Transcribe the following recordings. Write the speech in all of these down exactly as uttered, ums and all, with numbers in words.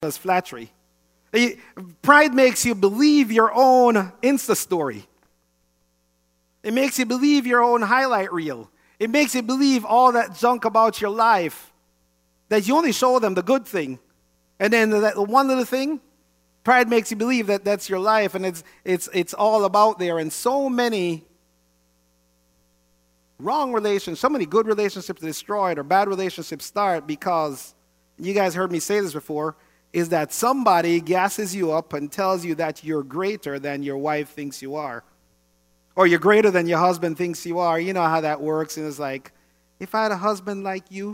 as flattery. Pride makes you believe your own Insta story. It makes you believe your own highlight reel. It makes you believe all that junk about your life, that you only show them the good thing. And then that one little thing, pride makes you believe that that's your life, and it's, it's, it's all about there. And so many wrong relationships, so many good relationships destroyed or bad relationships start because, you guys heard me say this before, is that somebody gasses you up and tells you that you're greater than your wife thinks you are. Or you're greater than your husband thinks you are. You know how that works. And it's like, if I had a husband like you,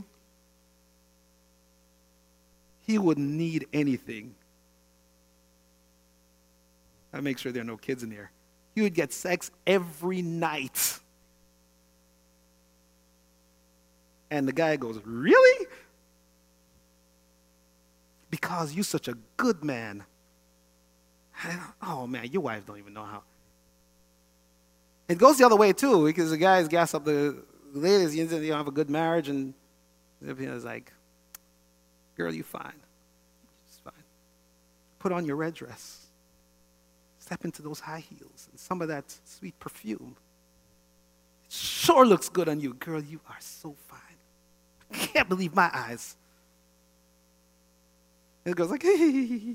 he wouldn't need anything. I make sure there are no kids in here. He would get sex every night. And the guy goes, really? Because you're such a good man. Oh man, your wife don't even know how. It goes the other way too, because the guys gas up the ladies, you don't have a good marriage, and it's like, girl, you fine. It's fine. Put on your red dress. Step into those high heels and some of that sweet perfume. It sure looks good on you. Girl, you are so fine. I can't believe my eyes. And it goes like, hey.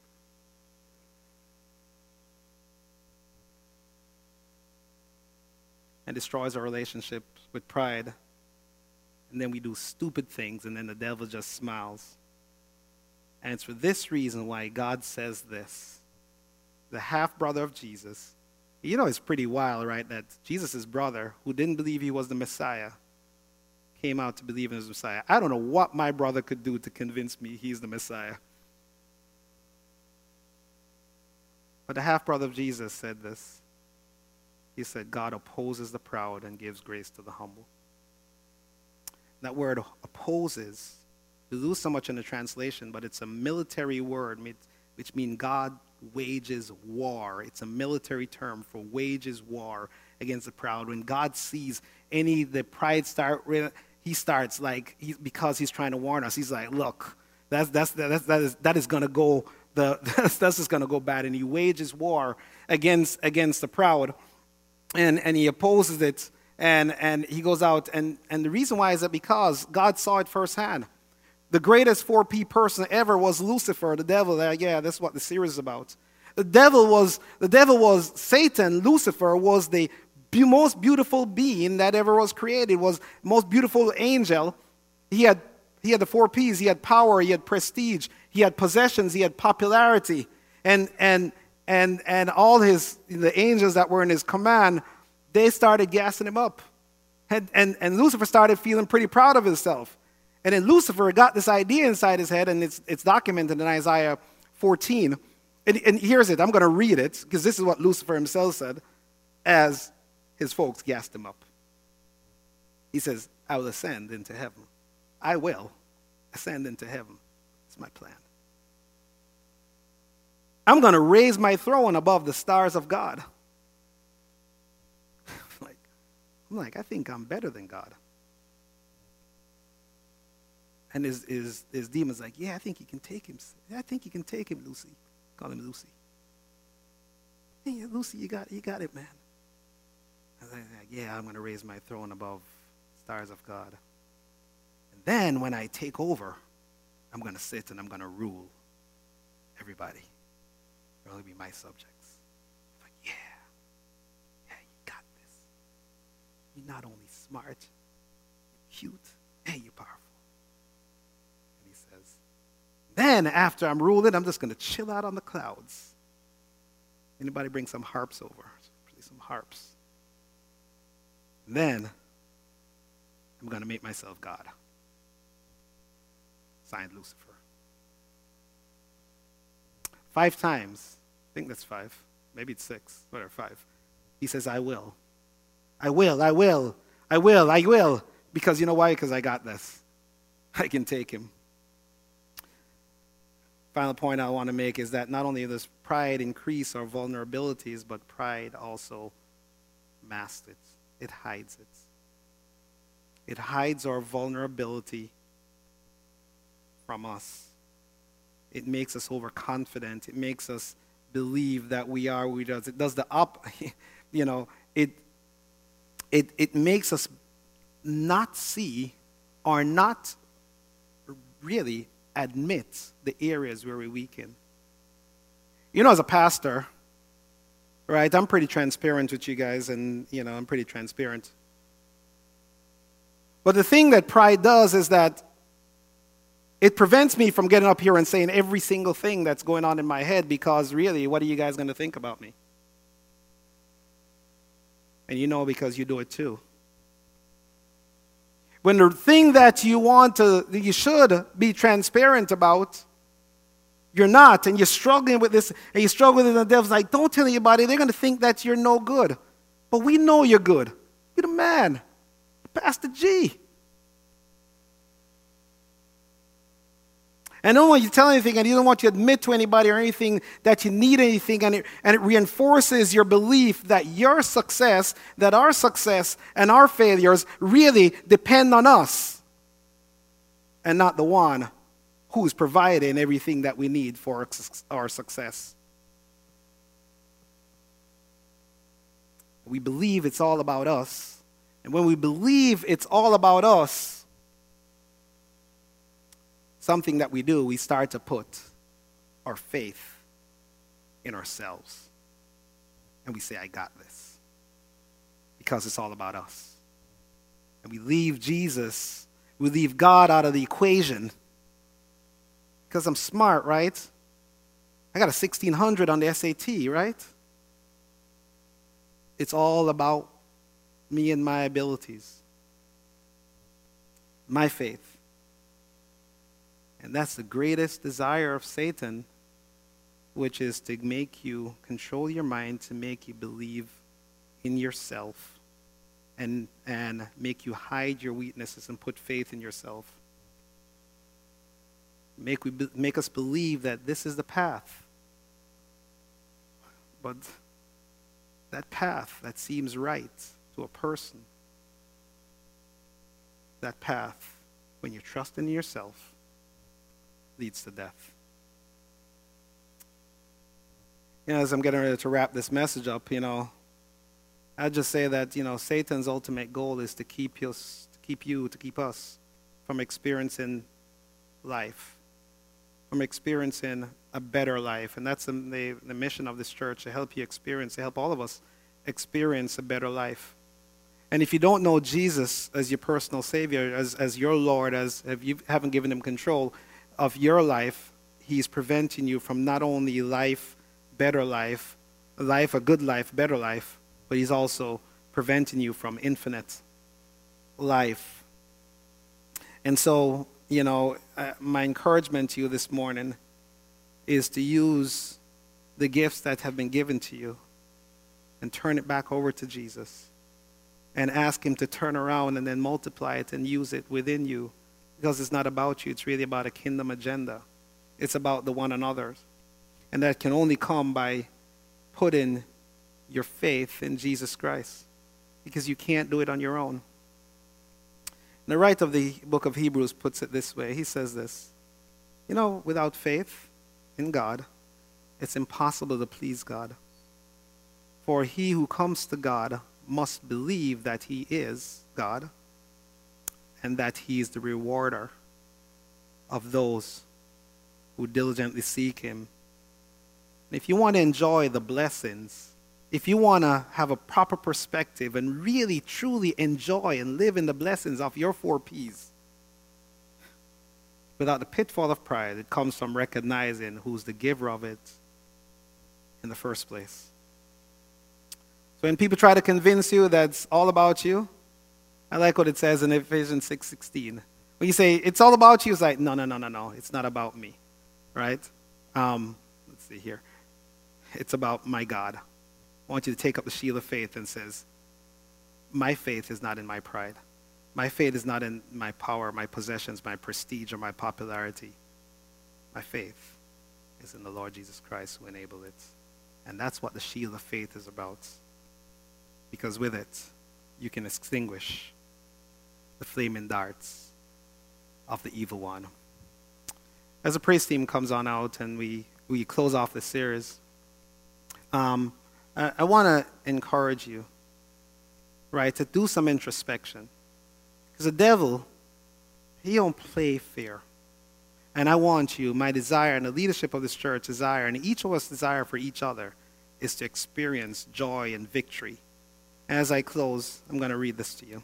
And destroys our relationship with pride. And then we do stupid things, and then the devil just smiles. And it's for this reason why God says this. The half-brother of Jesus. You know, it's pretty wild, right? That Jesus' brother, who didn't believe he was the Messiah, came out to believe in his Messiah. I don't know what my brother could do to convince me he's the Messiah. But the half-brother of Jesus said this. He said, God opposes the proud and gives grace to the humble. That word opposes, we lose so much in the translation, but it's a military word, which means God wages war. It's a military term for wages war against the proud. When God sees any, the pride start, he starts like, he, because he's trying to warn us, he's like, look, that's, that's, that's, that is, that is going to go, the, that's, that's just going to go bad. And he wages war against, against the proud. And and he opposes it, and, and he goes out. And, and the reason why is that because God saw it firsthand. The greatest four P person ever was Lucifer, the devil. Yeah, that's what the series is about. The devil was, the devil was Satan. Lucifer was the be- most beautiful being that ever was created, was the most beautiful angel. He had, he had the four P's. He had power, he had prestige, he had possessions, he had popularity. And, and, And and all his the angels that were in his command, they started gassing him up. And, and, and Lucifer started feeling pretty proud of himself. And then Lucifer got this idea inside his head, and it's it's documented in Isaiah fourteen. And, and here's it. I'm going to read it, because this is what Lucifer himself said as his folks gassed him up. He says, I will ascend into heaven. I will ascend into heaven. It's my plan. I'm going to raise my throne above the stars of God. like, I'm like, I think I'm better than God. And his, his, his demon's like, yeah, I think you can take him. Yeah, I think you can take him, Lucy. Call him Lucy. Hey, Lucy, you got, you got it, man. I was like, yeah, I'm going to raise my throne above stars of God. And then when I take over, I'm going to sit and I'm going to rule everybody. They'll only be my subjects. I'm like, yeah, yeah, you got this. You're not only smart, you're cute, and you're powerful. And he says, then after I'm ruling, I'm just going to chill out on the clouds. Anybody bring some harps over? Play some harps. And then I'm going to make myself God. Signed, Lucifer. Five times, I think that's five, maybe it's six, whatever, five. He says, I will. I will, I will, I will, I will. Because you know why? Because I got this. I can take him. Final point I want to make is that not only does pride increase our vulnerabilities, but pride also masks it. It hides it. It hides our vulnerability from us. It makes us overconfident. It makes us believe that we are who we does. It does the up, you know, it, it, it makes us not see or not really admit the areas where we weaken. You know, as a pastor, right, I'm pretty transparent with you guys, and, you know, I'm pretty transparent. But the thing that pride does is that it prevents me from getting up here and saying every single thing that's going on in my head, because really, what are you guys going to think about me? And you know, because you do it too. When the thing that you want to, that you should be transparent about, you're not, and you're struggling with this, and you struggle with it, and the devil's like, don't tell anybody, they're going to think that you're no good. But we know you're good. You're the man, Pastor G. And I don't want you to tell anything, and you don't want you to admit to anybody or anything that you need anything, and it, and it reinforces your belief that your success, that our success and our failures really depend on us and not the one who's providing everything that we need for our success. We believe it's all about us. And when we believe it's all about us, something that we do, we start to put our faith in ourselves. And we say, I got this. Because it's all about us. And we leave Jesus, we leave God out of the equation. Because I'm smart, right? I got a sixteen hundred on the S A T, right? It's all about me and my abilities. My faith. And that's the greatest desire of Satan, which is to make you control your mind, to make you believe in yourself, and, and make you hide your weaknesses and put faith in yourself. Make, we, make us believe that this is the path. But that path that seems right to a person, that path, when you trust in yourself, leads to death. You know, as I'm getting ready to wrap this message up, you know, I'd just say that, you know, Satan's ultimate goal is to keep you, to keep you, to keep us from experiencing life, from experiencing a better life. And that's the, the, the mission of this church, to help you experience, to help all of us experience a better life. And if you don't know Jesus as your personal Savior, as, as your Lord, as if you haven't given him control of your life, he's preventing you from not only life, better life, life, a good life, better life, but he's also preventing you from infinite life. And so, you know, uh, my encouragement to you this morning is to use the gifts that have been given to you and turn it back over to Jesus and ask him to turn around and then multiply it and use it within you, because it's not about you. It's really about a kingdom agenda. It's about the one another. And that can only come by putting your faith in Jesus Christ, because you can't do it on your own. The writer of the book of Hebrews puts it this way. He says this, you know, without faith in God, it's impossible to please God. For he who comes to God must believe that he is God and that he is the rewarder of those who diligently seek him. And if you want to enjoy the blessings, if you want to have a proper perspective and really, truly enjoy and live in the blessings of your four P's, without the pitfall of pride, it comes from recognizing who's the giver of it in the first place. So when people try to convince you that it's all about you, I like what it says in Ephesians six sixteen. When you say, it's all about you, it's like, no, no, no, no, no, it's not about me, right? Um, let's see here. It's about my God. I want you to take up the shield of faith and says, my faith is not in my pride. My faith is not in my power, my possessions, my prestige, or my popularity. My faith is in the Lord Jesus Christ who enabled it. And that's what the shield of faith is about. Because with it, you can extinguish the flaming darts of the evil one. as the praise team comes on out and we, we close off the series, um, I, I want to encourage you, right, to do some introspection. Because the devil, he don't play fair. And I want you, my desire and the leadership of this church desire, and each of us desire for each other, is to experience joy and victory. As I close, I'm going to read this to you.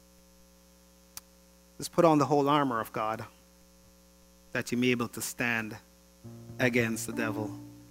Let's put on the whole armor of God, that you may be able to stand against the devil.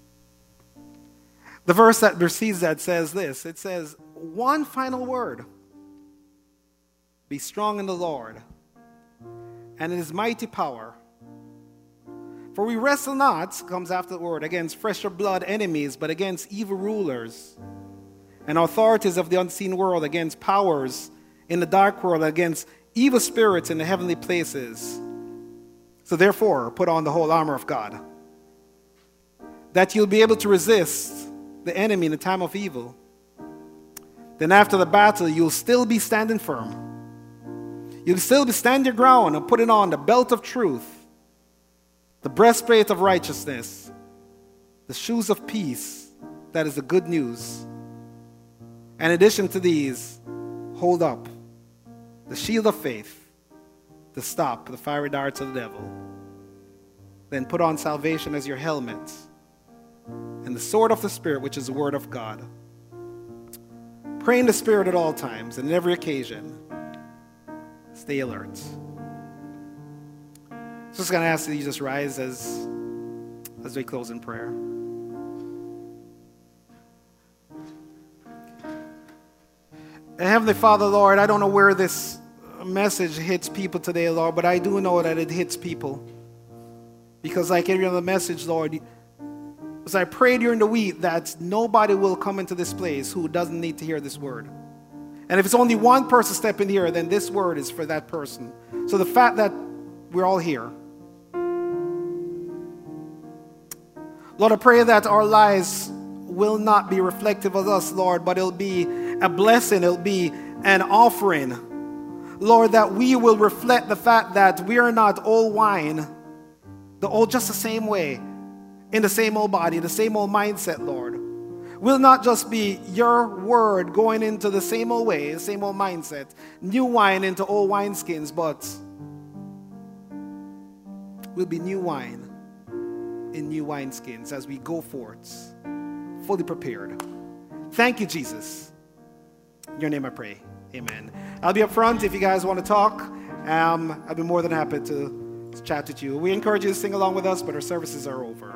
The verse that precedes that says this. It says, one final word. Be strong in the Lord and in his mighty power. For we wrestle not, comes after the word, against flesh or blood enemies, but against evil rulers and authorities of the unseen world, against powers in the dark world, against evil spirits in the heavenly places. So therefore, put on the whole armor of God, that you'll be able to resist the enemy in the time of evil. Then after the battle, you'll still be standing firm. You'll still be standing your ground and putting on the belt of truth, the breastplate of righteousness, the shoes of peace, that is the good news. And in addition to these, hold up the shield of faith to stop the fiery darts of the devil. Then put on salvation as your helmet and the sword of the Spirit, which is the word of God. Pray in the Spirit at all times and in every occasion. Stay alert. So I'm just going to ask that you just rise as, as we close in prayer. And Heavenly Father, Lord, I don't know where this message hits people today, Lord, but I do know that it hits people. Because like every other message, Lord, as I pray during the week that nobody will come into this place who doesn't need to hear this word. And if it's only one person stepping here, then this word is for that person. So the fact that we're all here, Lord, I pray that our lives will not be reflective of us, Lord, but it'll be a blessing, it'll be an offering. Lord, that we will reflect the fact that we are not old wine, the old just the same way, in the same old body, the same old mindset, Lord. Will not just be your word going into the same old way, the same old mindset, new wine into old wineskins, but will be new wine in new wineskins as we go forth, fully prepared. Thank you, Jesus. In your name I pray. Amen. I'll be up front if you guys want to talk. Um, I'll be more than happy to, to chat with you. We encourage you to sing along with us, but our services are over.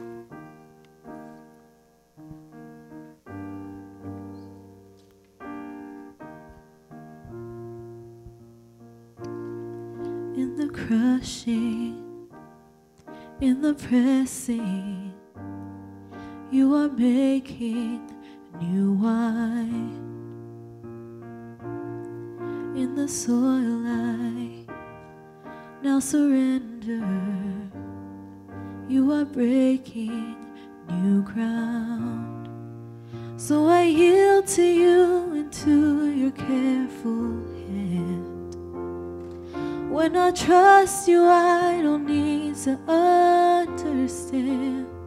In the crushing, in the pressing, you are making new wine. In the soil I now surrender, you are breaking new ground. So I yield to you into your careful hand. When I trust you, I don't need to understand.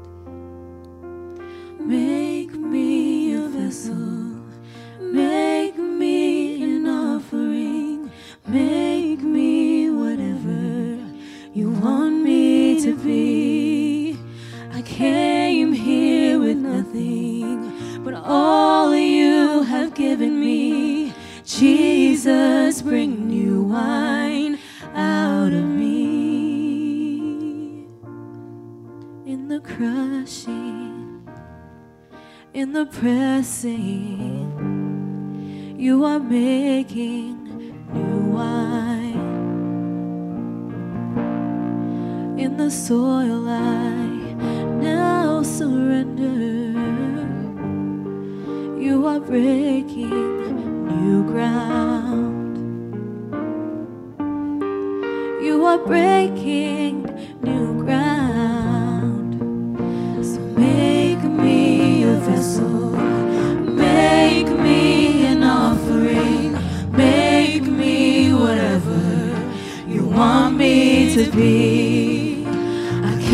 Make me a vessel, make me an offering, make me whatever you want me to be. I came here with nothing, but all you have given me. Jesus, bring new wine out of me. In the crushing, in the pressing, you are making new wine. In the soil I now surrender, you are breaking new ground. You are breaking new ground. So make me a vessel, make me an offering, make me whatever you want me to be. I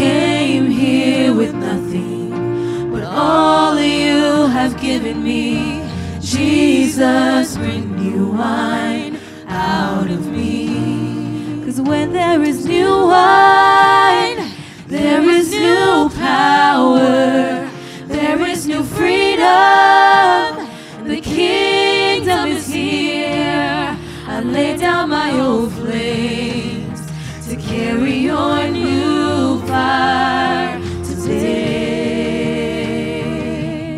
given me. Jesus, bring new wine out of me. 'Cause when there is new wine, there is new power, there is new freedom. The kingdom is here. I lay down my old flames to carry your new fire today.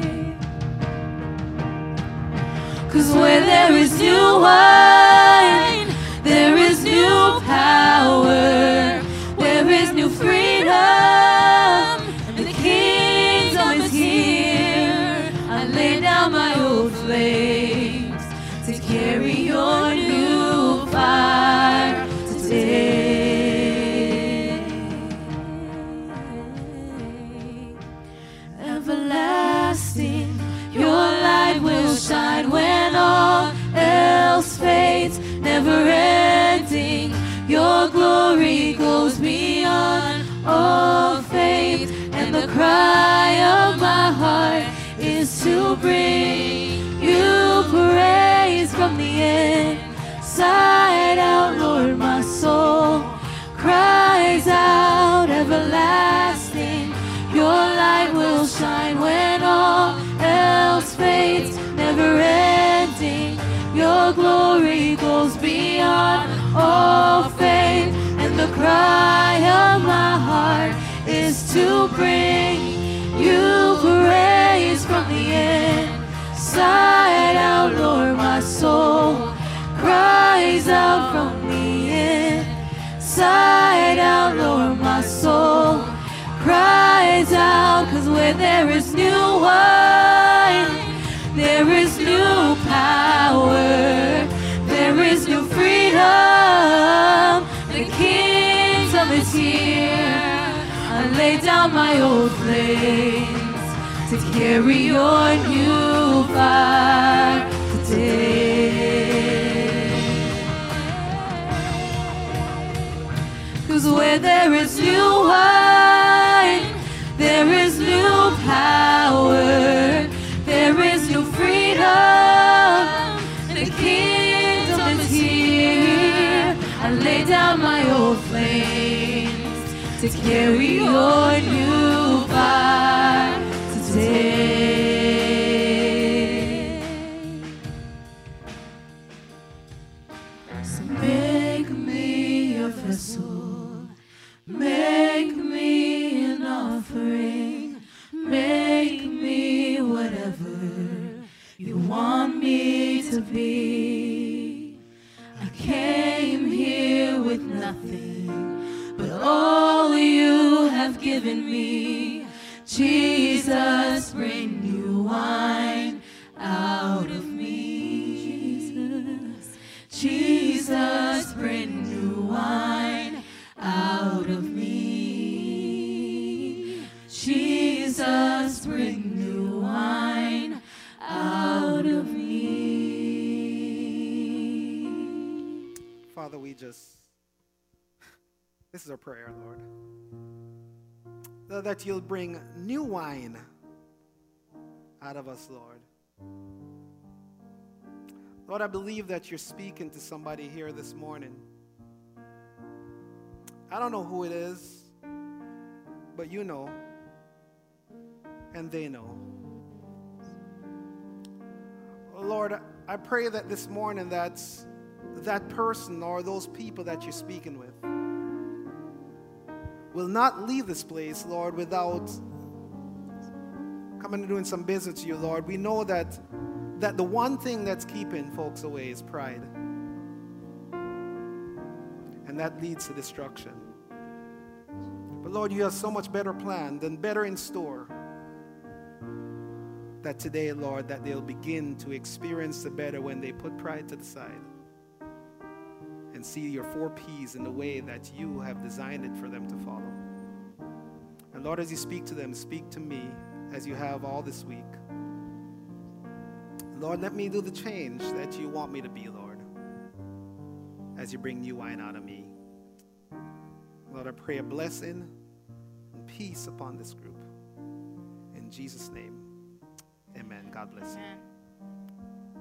'Cause where there is new wine, there is new power, there is new freedom, and the kingdom is here. I lay down my old flames to carry your new fire today. Everlasting, your light will shine when all else fades. Never ending, your glory goes beyond all faith. And the cry of my heart is to bring you praise from the inside out. Lord, my soul cries out. Everlasting, your light will shine when all else fades. Never ending, your glory goes beyond all faith. And the cry of my heart is to bring you praise from the inside out. Lord, my soul cries out from the inside out. Lord, my soul cries out. 'Cause where there is new wine, there is new power, there is new freedom. The kingdom is here. I lay down my old flames to carry your new fire today. 'Cause where there is new wine, there is new power, there is new freedom. The kingdom is here. I lay down my old flames to carry your new fire today. So make me a vessel, make me an offering, make me whatever you want me to be. I came here with nothing, but all you have given me. Jesus, bring new wine out of me. Jesus, Jesus, bring new wine out of me. Jesus, bring new wine out of me. Father, we just, this is our prayer, Lord. That you'll bring new wine out of us, Lord. Lord, I believe that you're speaking to somebody here this morning. I don't know who it is, but you know, and they know. Lord, I pray that this morning that's that person or those people that you're speaking with will not leave this place, Lord, without coming and doing some business to you, Lord. We know that, that the one thing that's keeping folks away is pride. And that leads to destruction. But Lord, you have so much better planned and better in store, that today, Lord, that they'll begin to experience the better when they put pride to the side and see your four P's in the way that you have designed it for them to follow. And Lord, as you speak to them, speak to me as you have all this week. Lord, let me do the change that you want me to be, Lord, as you bring new wine out of me. Lord, I pray a blessing and peace upon this group. In Jesus' name, amen. God God bless you. Amen.